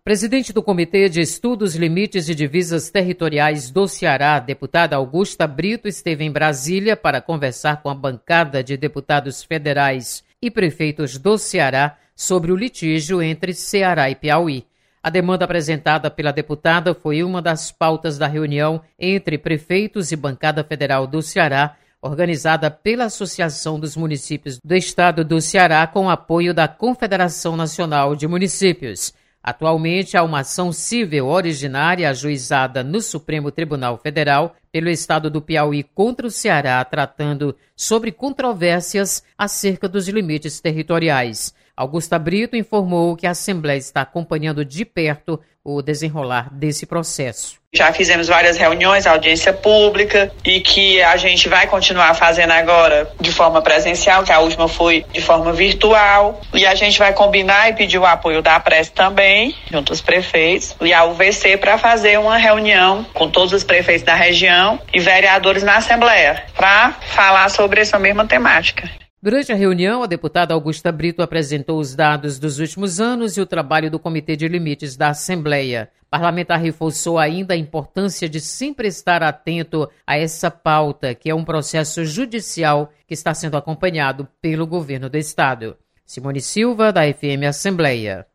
Presidente do Comitê de Estudos, Limites e Divisas Territoriais do Ceará, deputada Augusta Brito, esteve em Brasília para conversar com a bancada de deputados federais e prefeitos do Ceará sobre o litígio entre Ceará e Piauí. A demanda apresentada pela deputada foi uma das pautas da reunião entre prefeitos e bancada federal do Ceará, organizada pela Associação dos Municípios do Estado do Ceará com apoio da Confederação Nacional de Municípios. Atualmente, há uma ação civil originária ajuizada no Supremo Tribunal Federal pelo Estado do Piauí contra o Ceará, tratando sobre controvérsias acerca dos limites territoriais. Augusta Brito informou que a Assembleia está acompanhando de perto o desenrolar desse processo. Já fizemos várias reuniões, audiência pública, e que a gente vai continuar fazendo agora de forma presencial, que a última foi de forma virtual, e a gente vai combinar e pedir o apoio da Prece também, junto aos prefeitos, e a UVC para fazer uma reunião com todos os prefeitos da região e vereadores na Assembleia, para falar sobre essa mesma temática. Durante a reunião, a deputada Augusta Brito apresentou os dados dos últimos anos e o trabalho do Comitê de Limites da Assembleia. O parlamentar reforçou ainda a importância de sempre estar atento a essa pauta, que é um processo judicial que está sendo acompanhado pelo governo do Estado. Simone Silva, da FM Assembleia.